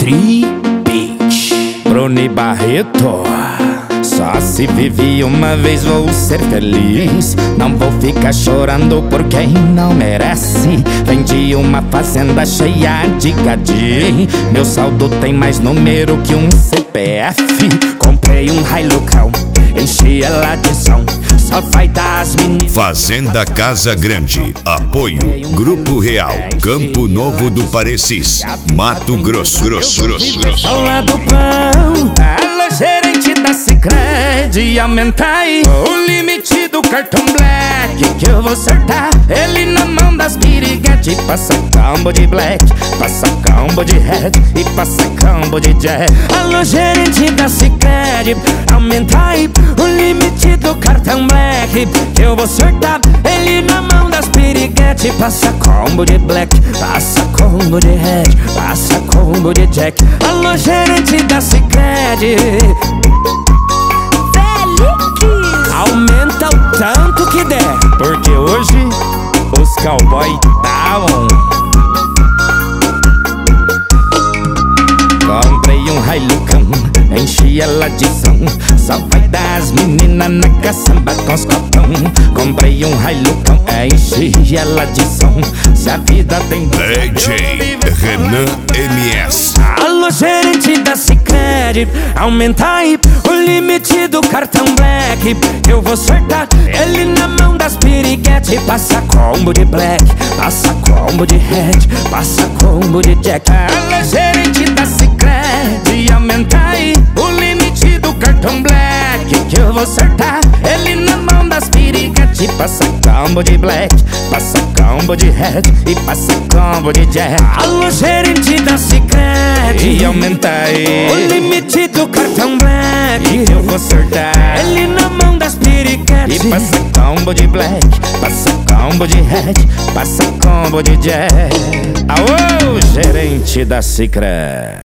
Beach, Bruni Barreto. Só se vive uma vez, vou ser feliz. Não vou ficar chorando por quem não merece. Vendi uma fazenda cheia de gadi. Meu saldo tem mais número que um CPF. Comprei um Hilucão, enchi ela de som. Só vai dar as meninas. Fazenda Casa Grande. Apoio Grupo Real, Campo Novo do Parecis, Mato Grosso. Ao lado do pão, alô gerente da Sicredi, aumenta aí o limite do cartão Black, que eu vou acertar ele na mão das piriguete. Passa combo de Black, passa combo de Red e passa combo de Jack. Alô gerente da Sicredi, aumenta aí o limite do cartão Black, que eu vou acertar ele na mão das piriguete. Passa combo de Black, passa combo de Red, passa combo de Jack. Alô gerente da Sicredi, aumenta o tanto que der, porque hoje os cowboy tá on. Comprei um Hilucão, enchi ela de som. Só vai dar as meninas na caçamba com os copão. Comprei um Hilucão, enchi ela de som. Se a vida tem DJ Renan MS. Alô gerente da Sicredi, aumenta aí o limite do cartão Black, eu vou acertar ele na mão das piriguete. Passa combo de Black, passa combo de Red, passa combo de Jack. Alô gerente da Sicredi, aumenta aí o limite do cartão Black, que eu vou acertar ele na mão das piriguete. Passa combo de Black, passa combo de Red e passa combo de Jack. Alô gerente da Sicredi, aumenta aí o limite do cartão Black, que eu vou acertar ele na mão das piriguete. E passa combo de Black, passa combo de Red, passa combo de Jack. Alô gerente da Sicredi.